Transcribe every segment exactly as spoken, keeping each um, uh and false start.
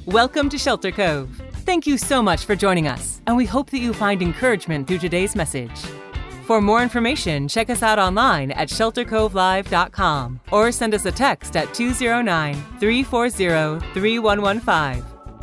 Welcome to Shelter Cove. Thank you so much for joining us, and we hope that you find encouragement through today's message. For more information, check us out online at shelter cove live dot com or send us a text at two zero nine, three four zero, three one one five.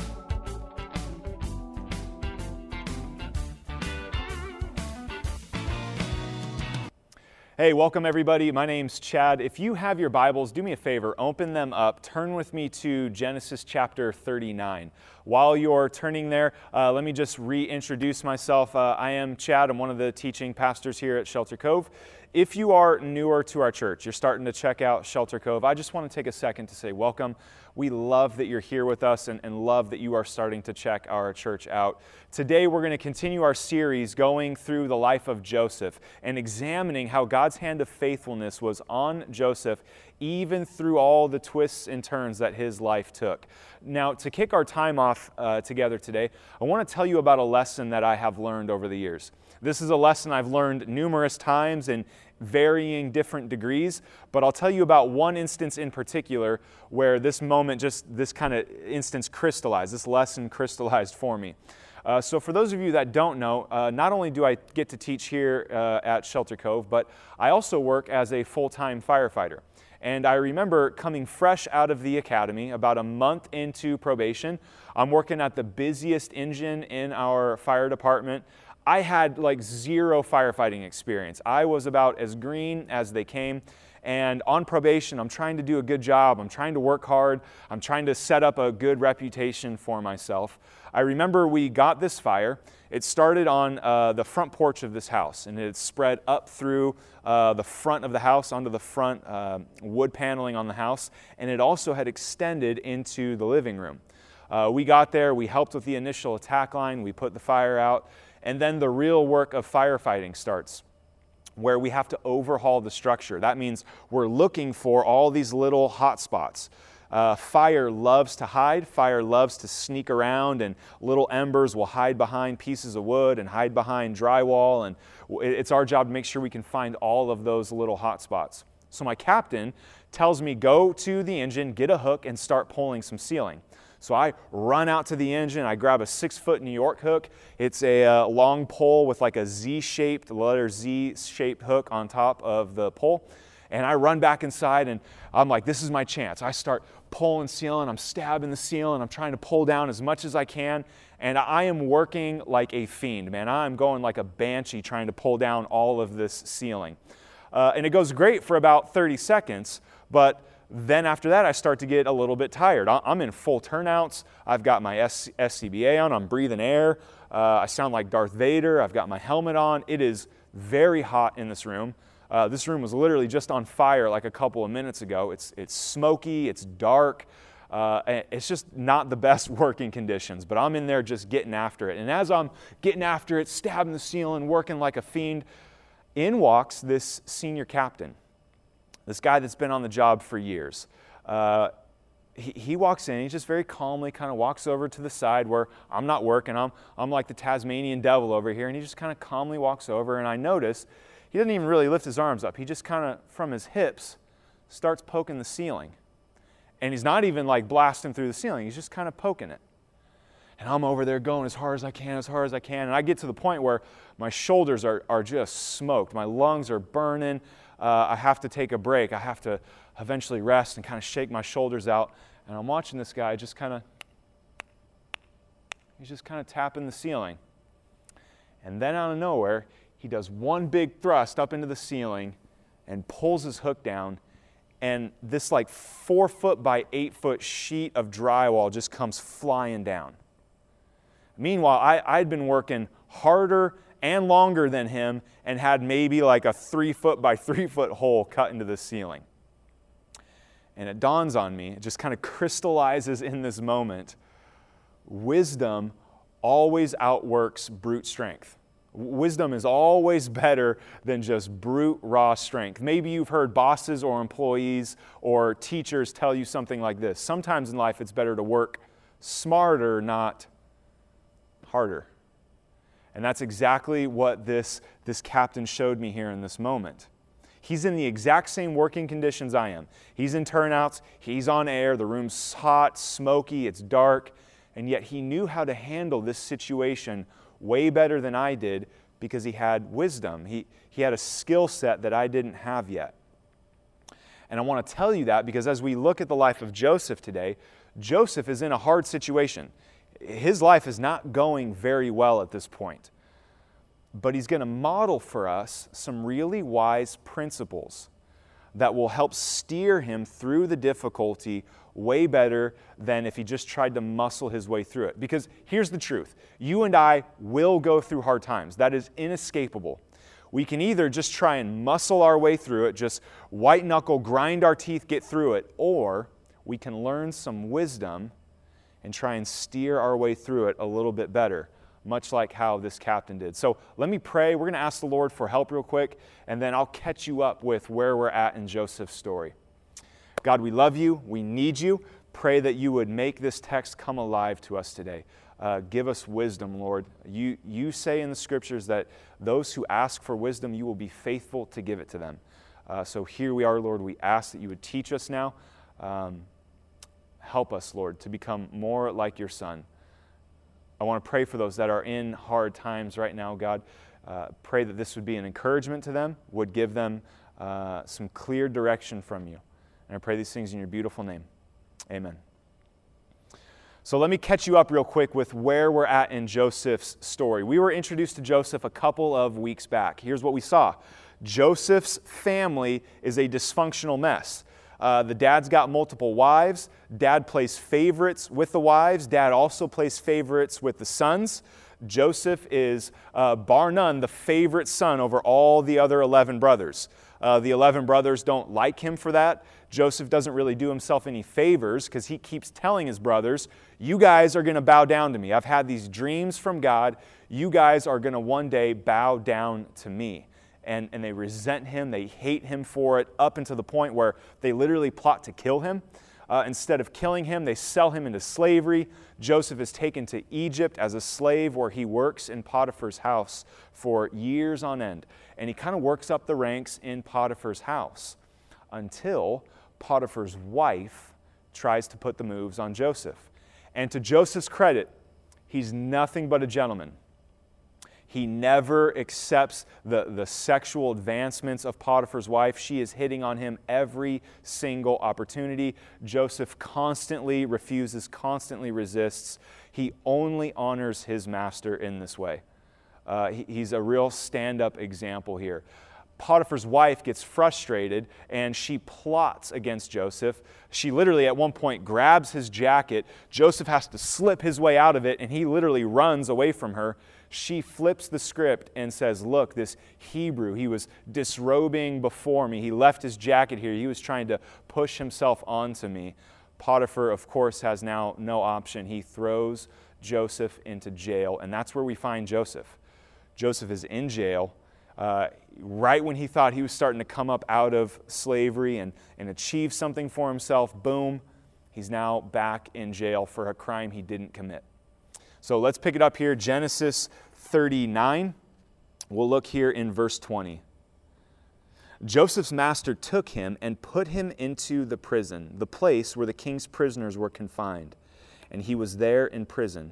Hey, welcome everybody. My name's Chad. If you have your Bibles, do me a favor, open them up. Turn with me to Genesis chapter thirty-nine. While you're turning there, uh, let me just reintroduce myself. Uh, I am Chad. I'm one of the teaching pastors here at Shelter Cove. If you are newer to our church, you're starting to check out Shelter Cove, I just want to take a second to say welcome. We love that you're here with us and, and love that you are starting to check our church out. Today we're going to continue our series going through the life of Joseph and examining how God's hand of faithfulness was on Joseph even through all the twists and turns that his life took. Now, to kick our time off uh, together today, I want to tell you about a lesson that I have learned over the years. This is a lesson I've learned numerous times in varying different degrees, but I'll tell you about one instance in particular where this moment, just this kind of instance crystallized, this lesson crystallized for me. Uh, so for those of you that don't know, uh, not only do I get to teach here uh, at Shelter Cove, but I also work as a full-time firefighter. And I remember coming fresh out of the academy, about a month into probation. I'm working at the busiest engine in our fire department. I had like zero firefighting experience. I was about as green as they came. And on probation, I'm trying to do a good job. I'm trying to work hard. I'm trying to set up a good reputation for myself. I remember we got this fire. It started on uh, the front porch of this house, and it spread up through uh, the front of the house onto the front uh, wood paneling on the house, and it also had extended into the living room. Uh, we got there, we helped with the initial attack line, we put the fire out, and then the real work of firefighting starts, where we have to overhaul the structure. That means we're looking for all these little hot spots. Uh, fire loves to hide, fire loves to sneak around, and little embers will hide behind pieces of wood and hide behind drywall, and it's our job to make sure we can find all of those little hot spots. So my captain tells me, go to the engine, get a hook, and start pulling some ceiling. So I run out to the engine, I grab a six-foot New York hook. It's a uh, long pole with like a Z-shaped, letter Z-shaped hook on top of the pole. And I run back inside, and I'm like, this is my chance. I start pulling ceiling, I'm stabbing the ceiling, I'm trying to pull down as much as I can, and I am working like a fiend, man. I'm going like a banshee trying to pull down all of this ceiling. Uh, and it goes great for about thirty seconds, but then after that, I start to get a little bit tired. I'm in full turnouts. I've got my S C B A on. I'm breathing air. Uh, I sound like Darth Vader. I've got my helmet on. It is very hot in this room. Uh, this room was literally just on fire like a couple of minutes ago. It's, it's smoky. It's dark. Uh, it's just not the best working conditions, but I'm in there just getting after it. And as I'm getting after it, stabbing the ceiling, working like a fiend, in walks this senior captain. This guy that's been on the job for years. Uh, he, he walks in, he just very calmly kind of walks over to the side where I'm not working. I'm, I'm like the Tasmanian devil over here, and he just kind of calmly walks over, and I notice he doesn't even really lift his arms up. He just kind of, from his hips, starts poking the ceiling. And he's not even like blasting through the ceiling, he's just kind of poking it. And I'm over there going as hard as I can, as hard as I can, and I get to the point where my shoulders are, are just smoked. My lungs are burning. Uh, I have to take a break. I have to eventually rest and kind of shake my shoulders out. And I'm watching this guy just kind of, he's just kind of tapping the ceiling. And then out of nowhere, he does one big thrust up into the ceiling and pulls his hook down. And this like four foot by eight foot sheet of drywall just comes flying down. Meanwhile, I, I'd been working harder and longer than him and had maybe like a three foot by three foot hole cut into the ceiling. And it dawns on me, it just kind of crystallizes in this moment, wisdom always outworks brute strength. Wisdom is always better than just brute raw strength. Maybe you've heard bosses or employees or teachers tell you something like this. Sometimes in life it's better to work smarter, not harder. And that's exactly what this, this captain showed me here in this moment. He's in the exact same working conditions I am. He's in turnouts, he's on air, the room's hot, smoky, it's dark, and yet he knew how to handle this situation way better than I did because he had wisdom. He, he had a skill set that I didn't have yet. And I want to tell you that because as we look at the life of Joseph today, Joseph is in a hard situation. His life is not going very well at this point. But he's going to model for us some really wise principles that will help steer him through the difficulty way better than if he just tried to muscle his way through it. Because here's the truth. You and I will go through hard times. That is inescapable. We can either just try and muscle our way through it, just white knuckle, grind our teeth, get through it, or we can learn some wisdom and try and steer our way through it a little bit better, much like how this captain did. So let me pray. We're going to ask the Lord for help real quick, and then I'll catch you up with where we're at in Joseph's story. God, we love you. We need you. Pray that you would make this text come alive to us today. Uh, give us wisdom, Lord. You, you say in the Scriptures that those who ask for wisdom, you will be faithful to give it to them. Uh, so here we are, Lord. We ask that you would teach us now. Um, help us, Lord, to become more like your Son. I want to pray for those that are in hard times right now, God. Uh, pray that this would be an encouragement to them, would give them uh, some clear direction from you. And I pray these things in your beautiful name. Amen. So let me catch you up real quick with where we're at in Joseph's story. We were introduced to Joseph a couple of weeks back. Here's what we saw. Joseph's family is a dysfunctional mess. Uh, the dad's got multiple wives. Dad plays favorites with the wives. Dad also plays favorites with the sons. Joseph is, uh, bar none, the favorite son over all the other eleven brothers. Uh, the eleven brothers don't like him for that. Joseph doesn't really do himself any favors because he keeps telling his brothers, you guys are going to bow down to me. I've had these dreams from God. You guys are going to one day bow down to me. And, and they resent him. They hate him for it, up until the point where they literally plot to kill him. Uh, instead of killing him, they sell him into slavery. Joseph is taken to Egypt as a slave where he works in Potiphar's house for years on end. And he kind of works up the ranks in Potiphar's house until Potiphar's wife tries to put the moves on Joseph. And to Joseph's credit, he's nothing but a gentleman. He never accepts the, the sexual advancements of Potiphar's wife. She is hitting on him every single opportunity. Joseph constantly refuses, constantly resists. He only honors his master in this way. Uh, he, he's a real stand-up example here. Potiphar's wife gets frustrated and she plots against Joseph. She literally at one point grabs his jacket. Joseph has to slip his way out of it and he literally runs away from her. She flips the script and says, look, this Hebrew, he was disrobing before me. He left his jacket here. He was trying to push himself onto me. Potiphar, of course, has now no option. He throws Joseph into jail, and that's where we find Joseph. Joseph is in jail. Uh, right when he thought he was starting to come up out of slavery and, and achieve something for himself, boom, he's now back in jail for a crime he didn't commit. So let's pick it up here, Genesis thirty-nine. We'll look here in verse twenty. Joseph's master took him and put him into the prison, the place where the king's prisoners were confined, and he was there in prison.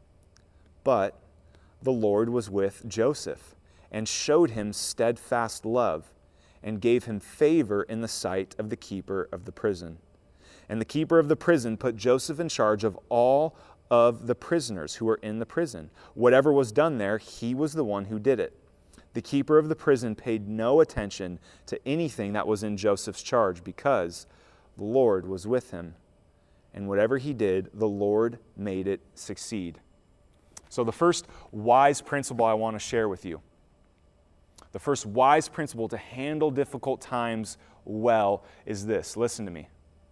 But the Lord was with Joseph, and showed him steadfast love, and gave him favor in the sight of the keeper of the prison. And the keeper of the prison put Joseph in charge of all of the prisoners who were in the prison. Whatever was done there, he was the one who did it. The keeper of the prison paid no attention to anything that was in Joseph's charge, because the Lord was with him. And whatever he did, the Lord made it succeed. So the first wise principle I want to share with you, the first wise principle to handle difficult times well is this. Listen to me.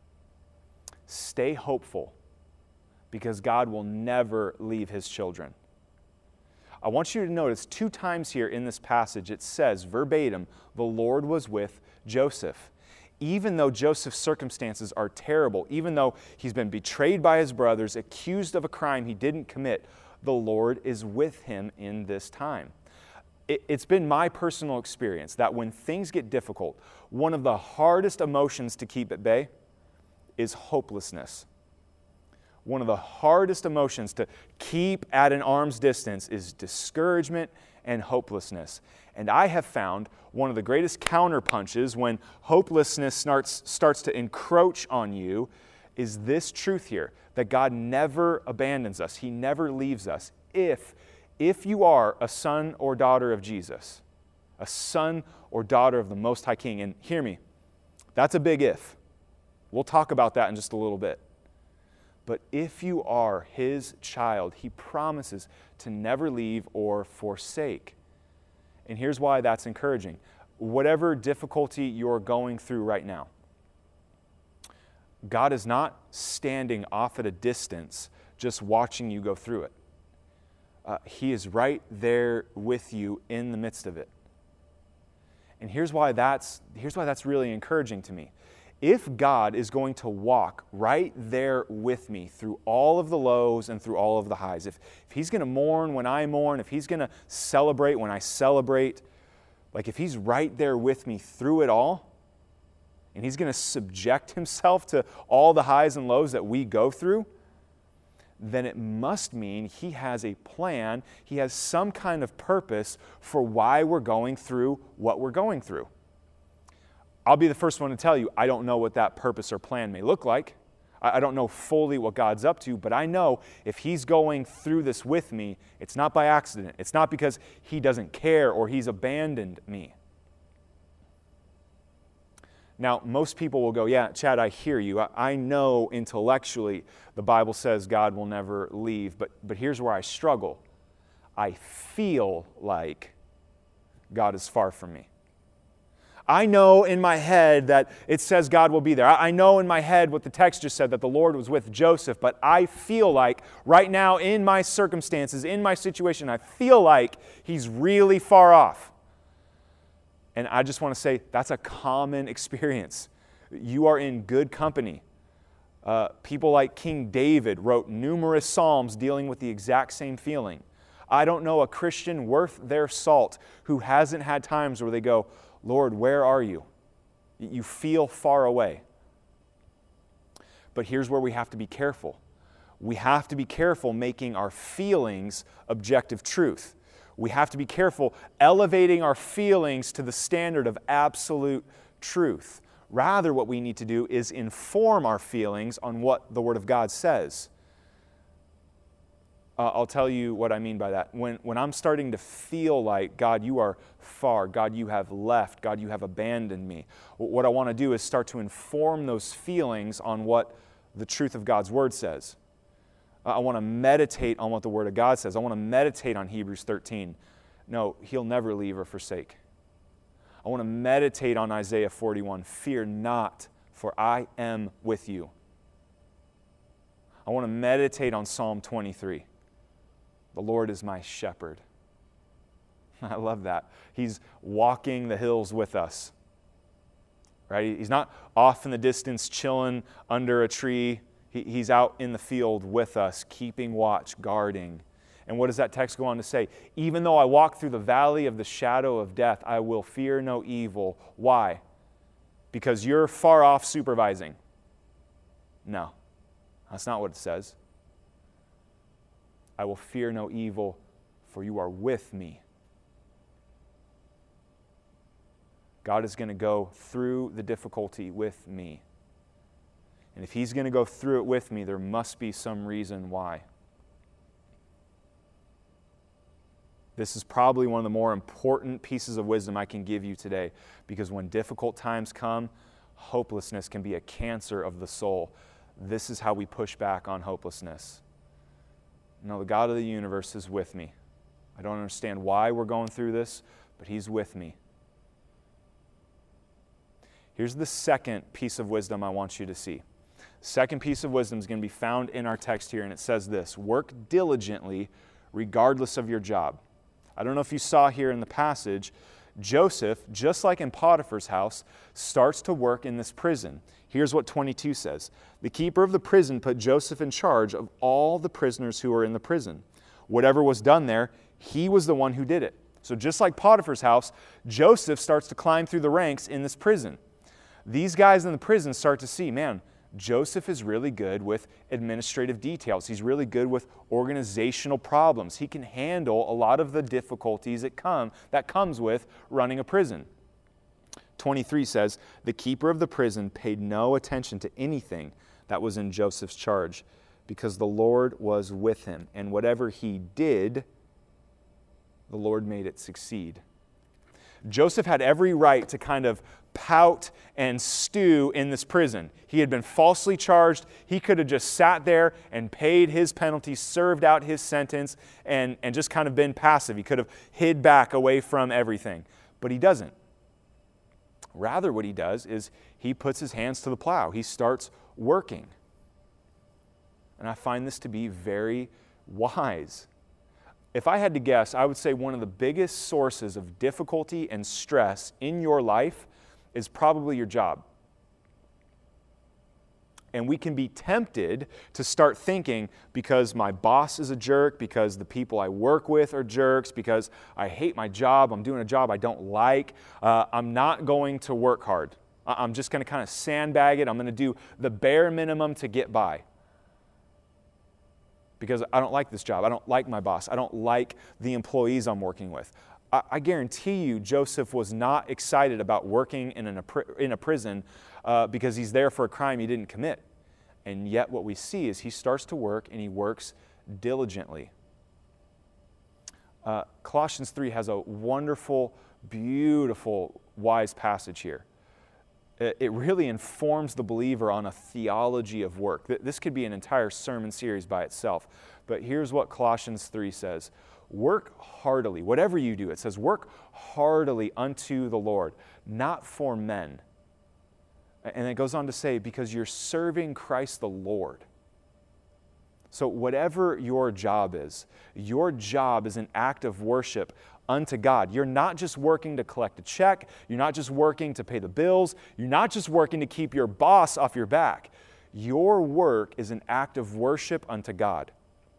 Stay hopeful, because God will never leave his children. I want you to notice two times here in this passage it says verbatim, the Lord was with Joseph. Even though Joseph's circumstances are terrible, even though he's been betrayed by his brothers, accused of a crime he didn't commit, the Lord is with him in this time. It's been my personal experience that when things get difficult, one of the hardest emotions to keep at bay is hopelessness. one of the hardest emotions to keep at an arm's distance is discouragement and hopelessness. And I have found one of the greatest counterpunches when hopelessness starts, starts to encroach on you is this truth here, that God never abandons us. He never leaves us. If, if you are a son or daughter of Jesus, a son or daughter of the Most High King, and hear me, that's a big if. We'll talk about that in just a little bit. But if you are His child, He promises to never leave or forsake. And here's why that's encouraging. Whatever difficulty you're going through right now, God is not standing off at a distance just watching you go through it. Uh, he is right there with you in the midst of it. And here's why that's, here's why that's really encouraging to me. If God is going to walk right there with me through all of the lows and through all of the highs, if, if He's going to mourn when I mourn, if He's going to celebrate when I celebrate, like if He's right there with me through it all, and He's going to subject Himself to all the highs and lows that we go through, then it must mean He has a plan, He has some kind of purpose for why we're going through what we're going through. I'll be the first one to tell you, I don't know what that purpose or plan may look like. I don't know fully what God's up to, but I know if He's going through this with me, it's not by accident. It's not because He doesn't care or He's abandoned me. Now, most people will go, yeah, Chad, I hear you. I, I know intellectually the Bible says God will never leave, but, but here's where I struggle. I feel like God is far from me. I know in my head that it says God will be there. I know in my head what the text just said, that the Lord was with Joseph, but I feel like right now in my circumstances, in my situation, I feel like He's really far off. And I just want to say that's a common experience. You are in good company. Uh, people like King David wrote numerous psalms dealing with the exact same feeling. I don't know a Christian worth their salt who hasn't had times where they go, Lord, where are you? You feel far away. But here's where we have to be careful. We have to be careful making our feelings objective truth. We have to be careful elevating our feelings to the standard of absolute truth. Rather, what we need to do is inform our feelings on what the Word of God says. Uh, I'll tell you what I mean by that. When, when I'm starting to feel like, God, you are far, God, you have left, God, you have abandoned me, what I want to do is start to inform those feelings on what the truth of God's Word says. Uh, I want to meditate on what the Word of God says. I want to meditate on Hebrews thirteen. No, He'll never leave or forsake. I want to meditate on Isaiah forty-one. Fear not, for I am with you. I want to meditate on Psalm twenty-three. The Lord is my shepherd. I love that. He's walking the hills with us. Right? He's not off in the distance chilling under a tree. He, he's out in the field with us, keeping watch, guarding. And what does that text go on to say? Even though I walk through the valley of the shadow of death, I will fear no evil. Why? Because you're far off supervising. No, that's not what it says. I will fear no evil, for you are with me. God is going to go through the difficulty with me. And if He's going to go through it with me, there must be some reason why. This is probably one of the more important pieces of wisdom I can give you today, because when difficult times come, hopelessness can be a cancer of the soul. This is how we push back on hopelessness. No, the God of the universe is with me. I don't understand why we're going through this, but He's with me. Here's the second piece of wisdom I want you to see. Second piece of wisdom is going to be found in our text here, and it says this: work diligently regardless of your job. I don't know if you saw here in the passage, Joseph, just like in Potiphar's house, starts to work in this prison. Here's what twenty-two says. The keeper of the prison put Joseph in charge of all the prisoners who were in the prison. Whatever was done there, he was the one who did it. So just like Potiphar's house, Joseph starts to climb through the ranks in this prison. These guys in the prison start to see, man, Joseph is really good with administrative details. He's really good with organizational problems. He can handle a lot of the difficulties that come that comes with running a prison. twenty-three says, the keeper of the prison paid no attention to anything that was in Joseph's charge, because the Lord was with him, and whatever he did, the Lord made it succeed. Joseph had every right to kind of pout and stew in this prison. He had been falsely charged. He could have just sat there and paid his penalty, served out his sentence, and, and just kind of been passive. He could have hid back away from everything. But he doesn't. Rather, what he does is he puts his hands to the plow. He starts working. And I find this to be very wise. If I had to guess, I would say one of the biggest sources of difficulty and stress in your life is probably your job. And we can be tempted to start thinking, because my boss is a jerk, because the people I work with are jerks, because I hate my job, I'm doing a job I don't like, uh, I'm not going to work hard. I'm just going to kind of sandbag it. I'm going to do the bare minimum to get by. Because I don't like this job. I don't like my boss. I don't like the employees I'm working with. I, I guarantee you Joseph was not excited about working in, an, in a prison uh, because he's there for a crime he didn't commit. And yet what we see is he starts to work, and he works diligently. Uh, Colossians three has a wonderful, beautiful, wise passage here. It really informs the believer on a theology of work. This could be an entire sermon series by itself. But here's what Colossians three says. Work heartily. Whatever you do, it says, work heartily unto the Lord, not for men. And it goes on to say, because you're serving Christ the Lord. So whatever your job is, your job is an act of worship unto God. You're not just working to collect a check. You're not just working to pay the bills. You're not just working to keep your boss off your back. Your work is an act of worship unto God.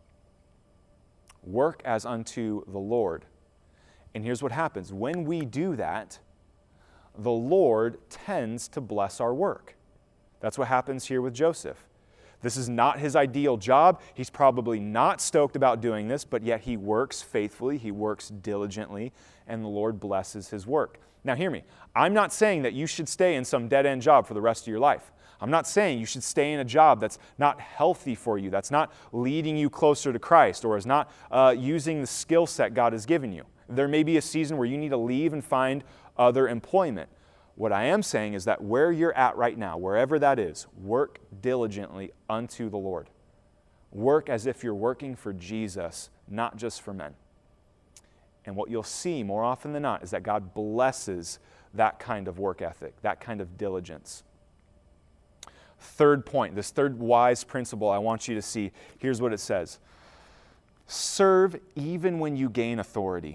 Work as unto the Lord. And here's what happens. When we do that, the Lord tends to bless our work. That's what happens here with Joseph. This is not his ideal job. He's probably not stoked about doing this, but yet he works faithfully, he works diligently, and the Lord blesses his work. Now hear me. I'm not saying that you should stay in some dead-end job for the rest of your life. I'm not saying you should stay in a job that's not healthy for you, that's not leading you closer to Christ, or is not uh, using the skill set God has given you. There may be a season where you need to leave and find other employment. What I am saying is that where you're at right now, wherever that is, work diligently unto the Lord. Work as if you're working for Jesus, not just for men. And what you'll see more often than not is that God blesses that kind of work ethic, that kind of diligence. Third point, this third wise principle I want you to see, here's what it says. Serve even when you gain authority.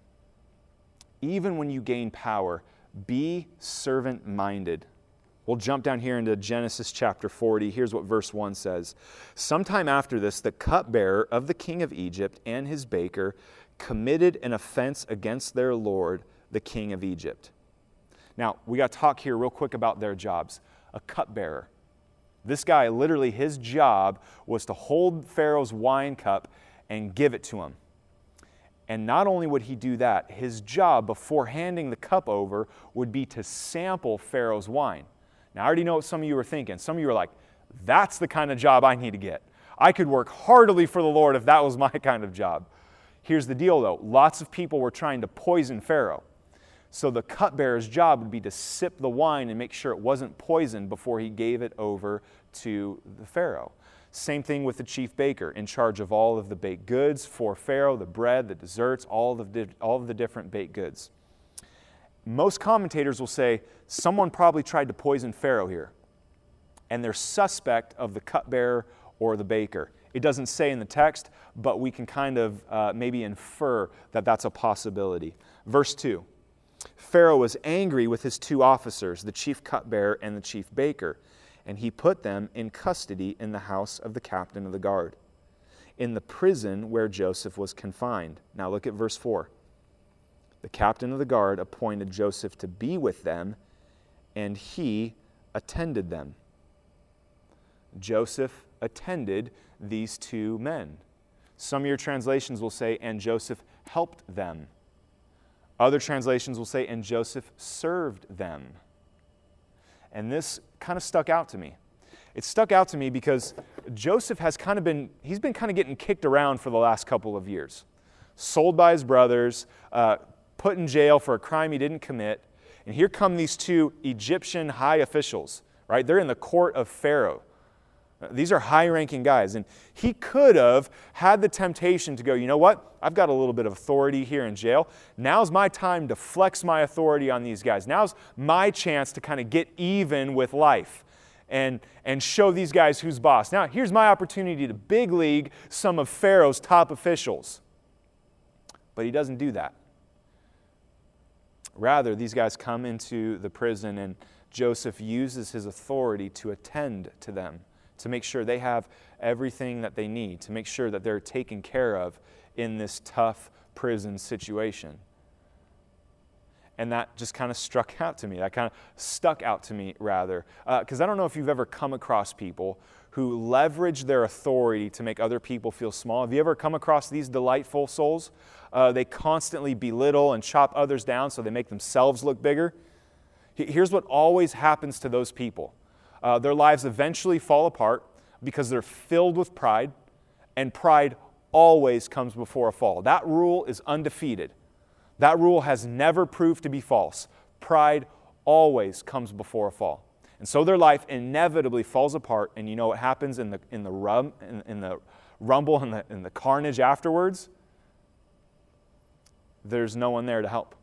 Even when you gain power, be servant-minded. We'll jump down here into Genesis chapter forty. Here's what verse one says. Sometime after this, the cupbearer of the king of Egypt and his baker committed an offense against their lord, the king of Egypt. Now, we got to talk here real quick about their jobs. A cupbearer. This guy, literally, his job was to hold Pharaoh's wine cup and give it to him. And not only would he do that, his job before handing the cup over would be to sample Pharaoh's wine. Now, I already know what some of you are thinking. Some of you are like, that's the kind of job I need to get. I could work heartily for the Lord if that was my kind of job. Here's the deal, though. Lots of people were trying to poison Pharaoh. So the cupbearer's job would be to sip the wine and make sure it wasn't poisoned before he gave it over to the Pharaoh. Same thing with the chief baker, in charge of all of the baked goods for Pharaoh, the bread, the desserts, all of the, all of the different baked goods. Most commentators will say someone probably tried to poison Pharaoh here, and they're suspect of the cupbearer or the baker. It doesn't say in the text, but we can kind of uh, maybe infer that that's a possibility. Verse two, Pharaoh was angry with his two officers, the chief cupbearer and the chief baker, and he put them in custody in the house of the captain of the guard, in the prison where Joseph was confined. Now look at verse four. The captain of the guard appointed Joseph to be with them, and he attended them. Joseph attended these two men. Some of your translations will say, and Joseph helped them. Other translations will say, and Joseph served them. And this kind of stuck out to me. It stuck out to me because Joseph has kind of been, he's been kind of getting kicked around for the last couple of years. Sold by his brothers, uh, put in jail for a crime he didn't commit. And here come these two Egyptian high officials, right? They're in the court of Pharaoh. These are high-ranking guys. And he could have had the temptation to go, you know what? I've got a little bit of authority here in jail. Now's my time to flex my authority on these guys. Now's my chance to kind of get even with life and, and show these guys who's boss. Now, here's my opportunity to big league some of Pharaoh's top officials. But he doesn't do that. Rather, these guys come into the prison and Joseph uses his authority to attend to them, to make sure they have everything that they need, to make sure that they're taken care of in this tough prison situation. And that just kind of struck out to me. That kind of stuck out to me, rather. Because uh, I don't know if you've ever come across people who leverage their authority to make other people feel small. Have you ever come across these delightful souls? Uh, they constantly belittle and chop others down so they make themselves look bigger. Here's what always happens to those people. Uh, their lives eventually fall apart because they're filled with pride, and pride always comes before a fall. That rule is undefeated. That rule has never proved to be false. Pride always comes before a fall. And so their life inevitably falls apart, and you know what happens in the in the rum in, in the rumble and the, in the carnage afterwards? There's no one there to help.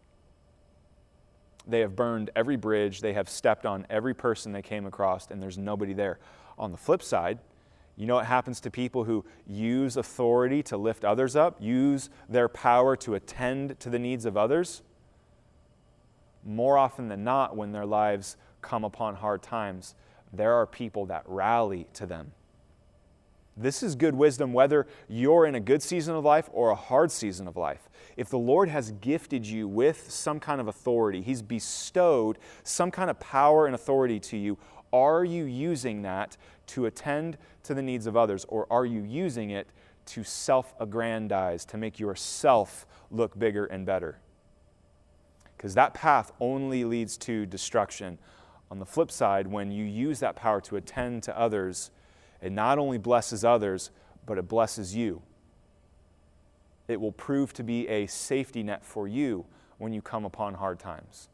They have burned every bridge. They have stepped on every person they came across, and there's nobody there. On the flip side, you know what happens to people who use authority to lift others up, use their power to attend to the needs of others? More often than not, when their lives come upon hard times, there are people that rally to them. This is good wisdom whether you're in a good season of life or a hard season of life. If the Lord has gifted you with some kind of authority, He's bestowed some kind of power and authority to you, are you using that to attend to the needs of others, or are you using it to self-aggrandize, to make yourself look bigger and better? Because that path only leads to destruction. On the flip side, when you use that power to attend to others, it not only blesses others, but it blesses you. It will prove to be a safety net for you when you come upon hard times.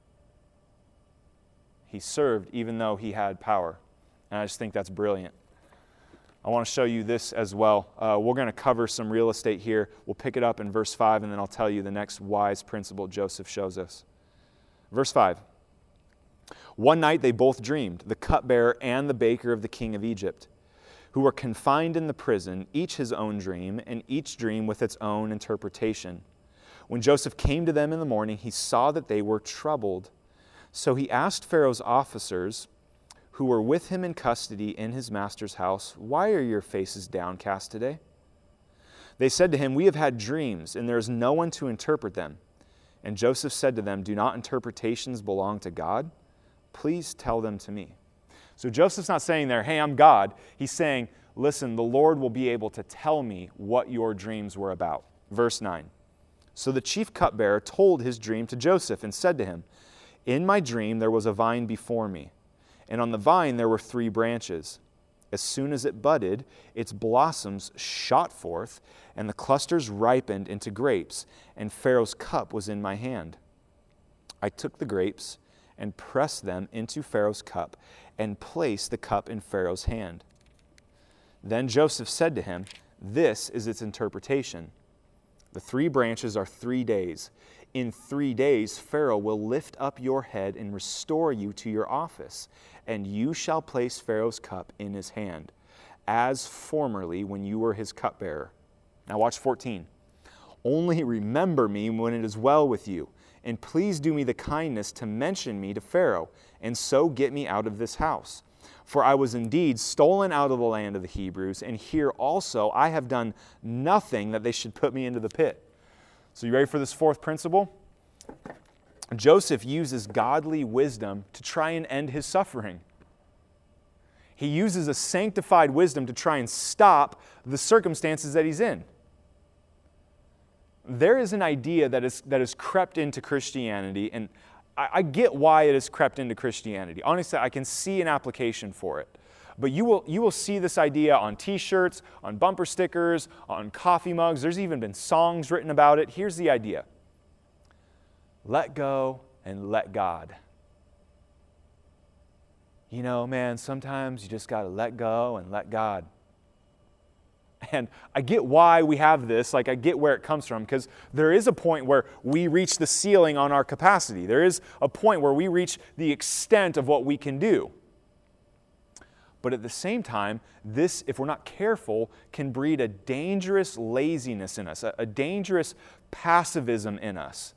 He served even though he had power. And I just think that's brilliant. I want to show you this as well. Uh, we're going to cover some real estate here. We'll pick it up in verse five, and then I'll tell you the next wise principle Joseph shows us. Verse five. One night they both dreamed, the cupbearer and the baker of the king of Egypt, who were confined in the prison, each his own dream, and each dream with its own interpretation. When Joseph came to them in the morning, he saw that they were troubled. So he asked Pharaoh's officers, who were with him in custody in his master's house, "Why are your faces downcast today?" They said to him, "We have had dreams, and there is no one to interpret them." And Joseph said to them, "Do not interpretations belong to God? Please tell them to me." So Joseph's not saying there, "Hey, I'm God." He's saying, listen, the Lord will be able to tell me what your dreams were about. Verse nine. So the chief cupbearer told his dream to Joseph and said to him, "In my dream there was a vine before me, and on the vine there were three branches. As soon as it budded, its blossoms shot forth, and the clusters ripened into grapes, and Pharaoh's cup was in my hand. I took the grapes and pressed them into Pharaoh's cup, and placed the cup in Pharaoh's hand." Then Joseph said to him, "This is its interpretation. The three branches are three days. In three days Pharaoh will lift up your head and restore you to your office, and you shall place Pharaoh's cup in his hand, as formerly when you were his cupbearer." Now watch fourteen. "Only remember me when it is well with you, and please do me the kindness to mention me to Pharaoh, and so get me out of this house. For I was indeed stolen out of the land of the Hebrews, and here also I have done nothing that they should put me into the pit." So you ready for this fourth principle? Joseph uses godly wisdom to try and end his suffering. He uses a sanctified wisdom to try and stop the circumstances that he's in. There is an idea that is that has crept into Christianity, and I, I get why it has crept into Christianity. Honestly, I can see an application for it. But you will, you will see this idea on t-shirts, on bumper stickers, on coffee mugs. There's even been songs written about it. Here's the idea. Let go and let God. You know, man, sometimes you just got to let go and let God. And I get why we have this, like I get where it comes from, because there is a point where we reach the ceiling on our capacity. There is a point where we reach the extent of what we can do. But at the same time, this, if we're not careful, can breed a dangerous laziness in us, a, a dangerous passivism in us.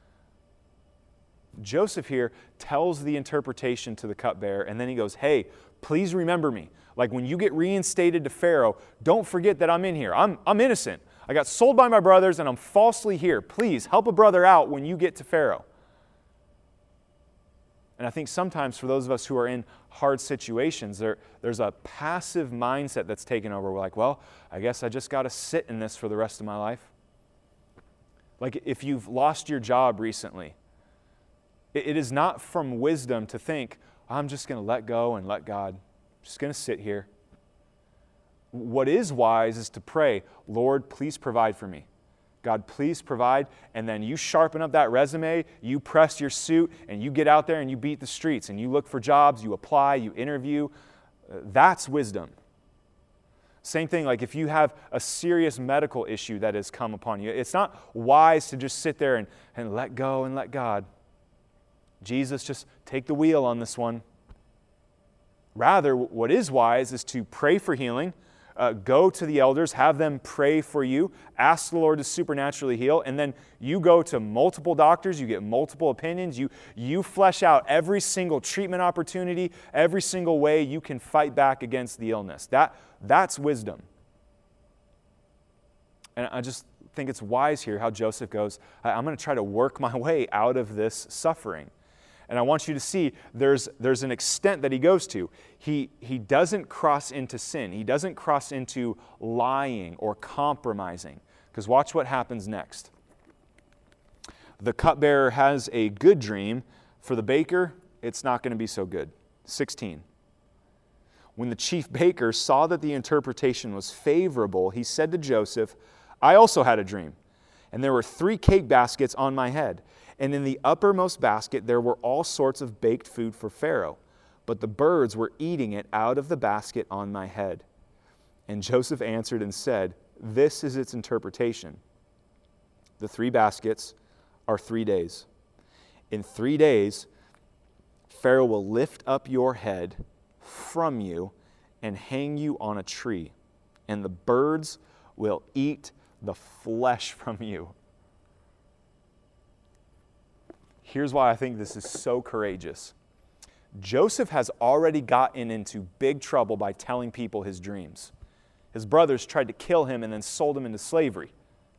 Joseph here tells the interpretation to the cupbearer, and then he goes, hey, please remember me. Like when you get reinstated to Pharaoh, don't forget that I'm in here. I'm, I'm innocent. I got sold by my brothers, and I'm falsely here. Please help a brother out when you get to Pharaoh. And I think sometimes for those of us who are in hard situations, there, there's a passive mindset that's taken over. We're like, well, I guess I just got to sit in this for the rest of my life. Like if you've lost your job recently, it, it is not from wisdom to think, I'm just going to let go and let God. I'm just going to sit here. What is wise is to pray, Lord, please provide for me. God, please provide, and then you sharpen up that resume, you press your suit, and you get out there and you beat the streets, and you look for jobs, you apply, you interview. Uh, that's wisdom. Same thing, like if you have a serious medical issue that has come upon you, it's not wise to just sit there and, and let go and let God. Jesus, just take the wheel on this one. Rather, what is wise is to pray for healing, Uh, go to the elders, have them pray for you, ask the Lord to supernaturally heal, and then you go to multiple doctors, you get multiple opinions, you, you flesh out every single treatment opportunity, every single way you can fight back against the illness. That, that's wisdom. And I just think it's wise here how Joseph goes, I'm going to try to work my way out of this suffering. And I want you to see there's, there's an extent that he goes to. He, he doesn't cross into sin. He doesn't cross into lying or compromising. Because watch what happens next. The cupbearer has a good dream. For the baker, it's not going to be so good. sixteen. When the chief baker saw that the interpretation was favorable, he said to Joseph, I also had a dream, and there were three cake baskets on my head. And in the uppermost basket there were all sorts of baked food for Pharaoh, but the birds were eating it out of the basket on my head. And Joseph answered and said, this is its interpretation. The three baskets are three days. In three days, Pharaoh will lift up your head from you and hang you on a tree, and the birds will eat the flesh from you. Here's why I think this is so courageous. Joseph has already gotten into big trouble by telling people his dreams. His brothers tried to kill him and then sold him into slavery.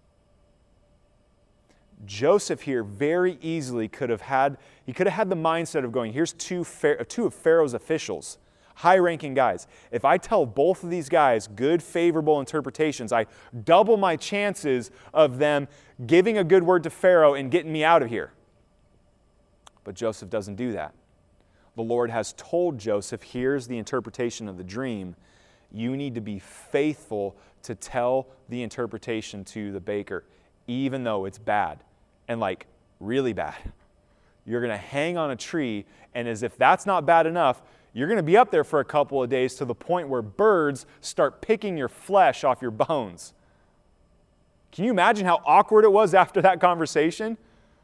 Joseph here very easily could have had, he could have had the mindset of going, here's two, two of Pharaoh's officials, high-ranking guys. If I tell both of these guys good, favorable interpretations, I double my chances of them giving a good word to Pharaoh and getting me out of here. But Joseph doesn't do that. The Lord has told Joseph, here's the interpretation of the dream. You need to be faithful to tell the interpretation to the baker, even though it's bad, and like really bad. You're going to hang on a tree, and as if that's not bad enough, you're going to be up there for a couple of days to the point where birds start picking your flesh off your bones. Can you imagine how awkward it was after that conversation?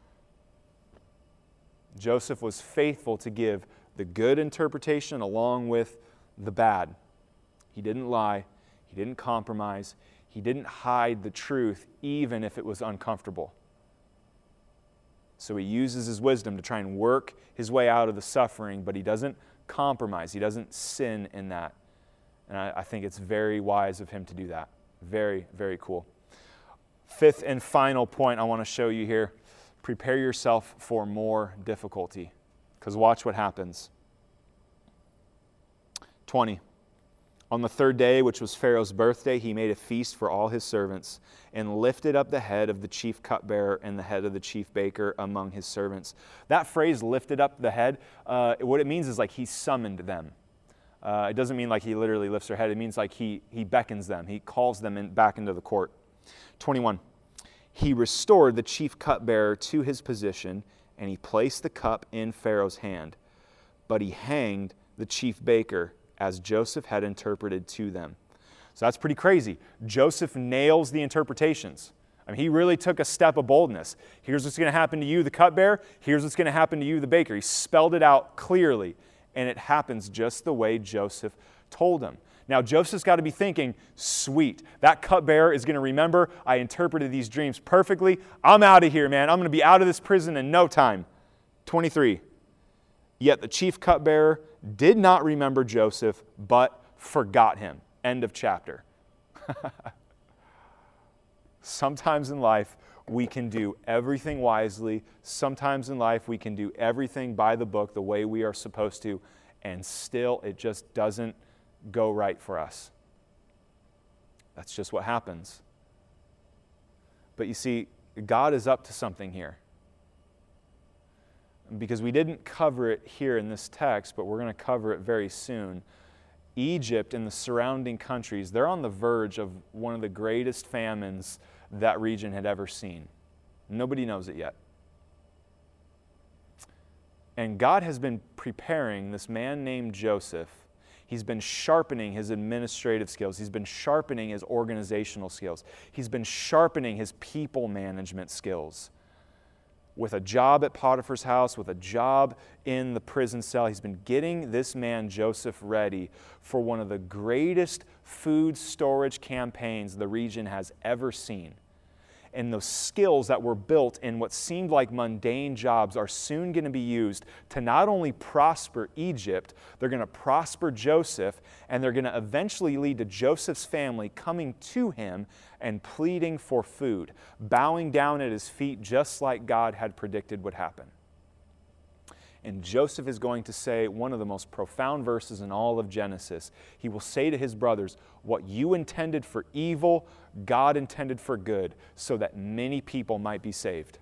Joseph was faithful to give the good interpretation along with the bad. He didn't lie. He didn't compromise. He didn't hide the truth, even if it was uncomfortable. So he uses his wisdom to try and work his way out of the suffering, but he doesn't compromise. He doesn't sin in that. And I, I think it's very wise of him to do that. Very, very cool. Fifth and final point I want to show you here. Prepare yourself for more difficulty, because watch what happens. twenty. On the third day, which was Pharaoh's birthday, he made a feast for all his servants and lifted up the head of the chief cupbearer and the head of the chief baker among his servants. That phrase, lifted up the head, uh, what it means is like he summoned them. Uh, it doesn't mean like he literally lifts their head. It means like he, he beckons them. He calls them in, back into the court. twenty-one, he restored the chief cupbearer to his position, and he placed the cup in Pharaoh's hand. But he hanged the chief baker, as Joseph had interpreted to them. So that's pretty crazy. Joseph nails the interpretations. I mean, he really took a step of boldness. Here's what's going to happen to you, the cupbearer. Here's what's going to happen to you, the baker. He spelled it out clearly, and it happens just the way Joseph told him. Now, Joseph's got to be thinking, sweet, that cupbearer is going to remember I interpreted these dreams perfectly. I'm out of here, man. I'm going to be out of this prison in no time. twenty-three, yet the chief cupbearer did not remember Joseph, but forgot him. End of chapter. Sometimes in life, we can do everything wisely. Sometimes in life, we can do everything by the book the way we are supposed to, and still it just doesn't go right for us. That's just what happens. But you see, God is up to something here. Because we didn't cover it here in this text, but we're going to cover it very soon. Egypt and the surrounding countries, they're on the verge of one of the greatest famines that region had ever seen. Nobody knows it yet. And God has been preparing this man named Joseph. He's been sharpening his administrative skills. He's been sharpening his organizational skills. He's been sharpening his people management skills. With a job at Potiphar's house, with a job in the prison cell, he's been getting this man Joseph ready for one of the greatest food storage campaigns the region has ever seen. And those skills that were built in what seemed like mundane jobs are soon going to be used to not only prosper Egypt, they're going to prosper Joseph, and they're going to eventually lead to Joseph's family coming to him and pleading for food, bowing down at his feet just like God had predicted would happen. And Joseph is going to say one of the most profound verses in all of Genesis. He will say to his brothers, what you intended for evil, God intended for good, so that many people might be saved.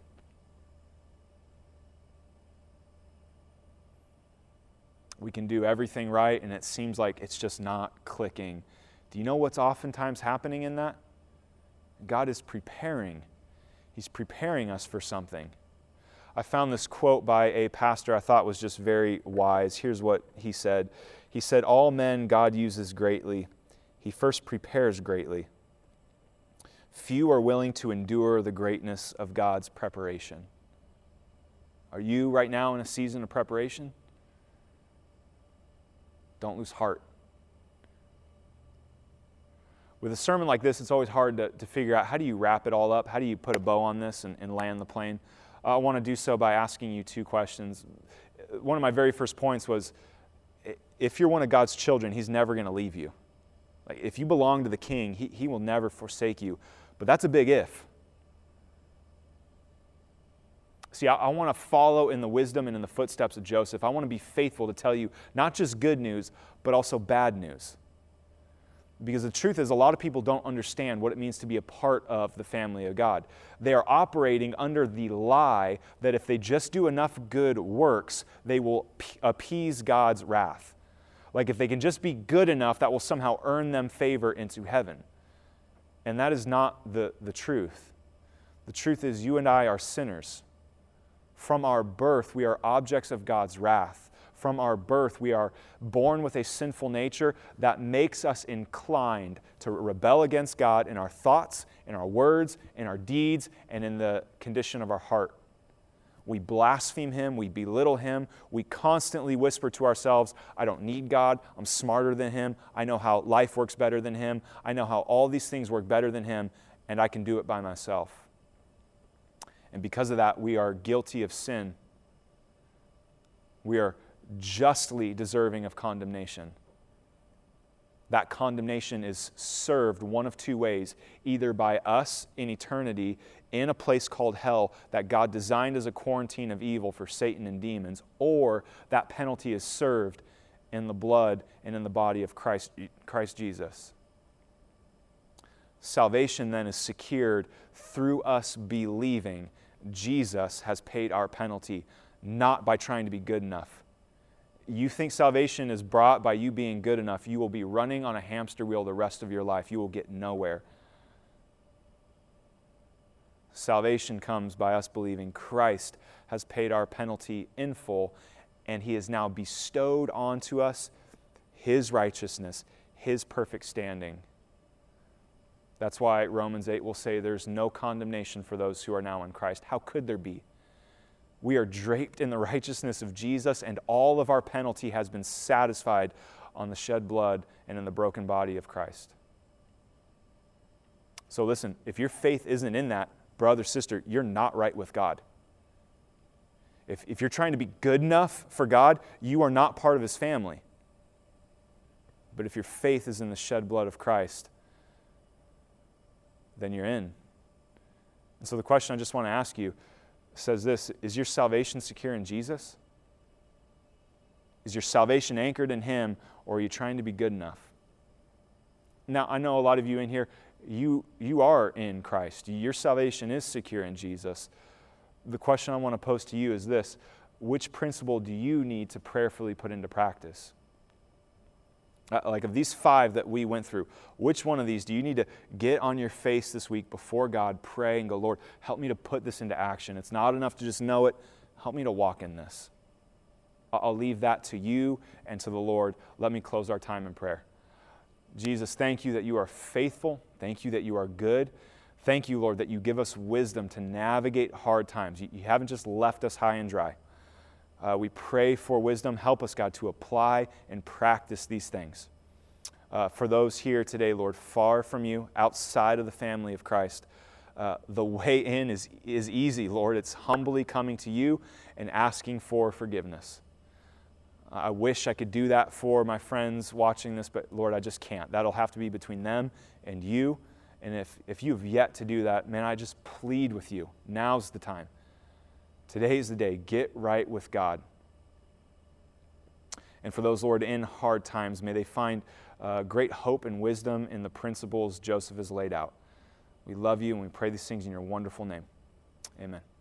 We can do everything right, and it seems like it's just not clicking. Do you know what's oftentimes happening in that? God is preparing. He's preparing us for something. I found this quote by a pastor I thought was just very wise. Here's what he said. He said, all men God uses greatly. He first prepares greatly. Few are willing to endure the greatness of God's preparation. Are you right now in a season of preparation? Don't lose heart. With a sermon like this, it's always hard to, to figure out how do you wrap it all up? How do you put a bow on this and, and land the plane? Uh, I want to do so by asking you two questions. One of my very first points was, if you're one of God's children, He's never going to leave you. Like, if you belong to the King, he, he will never forsake you. But that's a big if. See, I, I want to follow in the wisdom and in the footsteps of Joseph. I want to be faithful to tell you not just good news, but also bad news. Because the truth is, a lot of people don't understand what it means to be a part of the family of God. They are operating under the lie that if they just do enough good works, they will appease God's wrath. Like if they can just be good enough, that will somehow earn them favor into heaven. And that is not the, the truth. The truth is, you and I are sinners. From our birth, we are objects of God's wrath. From our birth, we are born with a sinful nature that makes us inclined to rebel against God in our thoughts, in our words, in our deeds, and in the condition of our heart. We blaspheme Him, we belittle Him, we constantly whisper to ourselves, I don't need God, I'm smarter than Him, I know how life works better than Him, I know how all these things work better than Him, and I can do it by myself. And because of that, we are guilty of sin. We are justly deserving of condemnation. That condemnation is served one of two ways, either by us in eternity in a place called hell that God designed as a quarantine of evil for Satan and demons, or that penalty is served in the blood and in the body of Christ, Christ Jesus. Salvation then is secured through us believing Jesus has paid our penalty, not by trying to be good enough. You think salvation is brought by you being good enough, you will be running on a hamster wheel the rest of your life. You will get nowhere. Salvation comes by us believing Christ has paid our penalty in full, and He has now bestowed onto us His righteousness, His perfect standing. That's why Romans eight will say there's no condemnation for those who are now in Christ. How could there be? We are draped in the righteousness of Jesus, and all of our penalty has been satisfied on the shed blood and in the broken body of Christ. So listen, if your faith isn't in that, brother, sister, you're not right with God. If, if you're trying to be good enough for God, you are not part of His family. But if your faith is in the shed blood of Christ, then you're in. And so the question I just want to ask you says this: is your salvation secure in Jesus? Is your salvation anchored in Him, or are you trying to be good enough? Now, I know a lot of you in here, you, you are in Christ. Your salvation is secure in Jesus. The question I want to pose to you is this: which principle do you need to prayerfully put into practice? Uh, like of these five that we went through, which one of these do you need to get on your face this week before God, pray and go, Lord, help me to put this into action. It's not enough to just know it. Help me to walk in this. I'll leave that to you and to the Lord. Let me close our time in prayer. Jesus, thank you that you are faithful. Thank you that you are good. Thank you, Lord, that you give us wisdom to navigate hard times. You, you haven't just left us high and dry. Uh, we pray for wisdom. Help us, God, to apply and practice these things. Uh, for those here today, Lord, far from you, outside of the family of Christ, uh, the way in is, is easy, Lord. It's humbly coming to you and asking for forgiveness. I wish I could do that for my friends watching this, but Lord, I just can't. That'll have to be between them and you. And if, if you've yet to do that, man, I just plead with you. Now's the time. Today's the day. Get right with God. And for those, Lord, in hard times, may they find uh, great hope and wisdom in the principles Joseph has laid out. We love you and we pray these things in your wonderful name. Amen.